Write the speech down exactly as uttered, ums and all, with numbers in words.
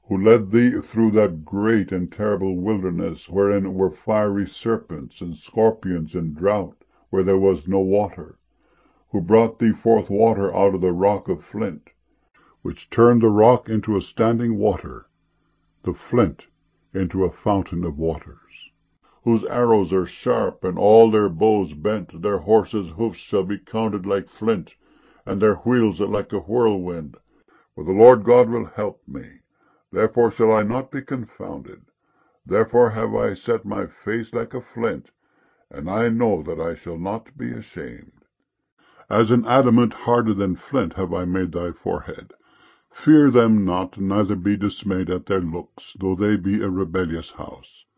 who led thee through that great and terrible wilderness, wherein were fiery serpents and scorpions and drought, where there was no water, who brought thee forth water out of the rock of flint, which turned the rock into a standing water, the flint into a fountain of waters, whose arrows are sharp, and all their bows bent. Their horses' hoofs shall be counted like flint, and their wheels like a whirlwind. For the Lord God will help me, therefore shall I not be confounded. Therefore have I set my face like a flint, and I know that I shall not be ashamed. As an adamant harder than flint have I made thy forehead. Fear them not, neither be dismayed at their looks, though they be a rebellious house.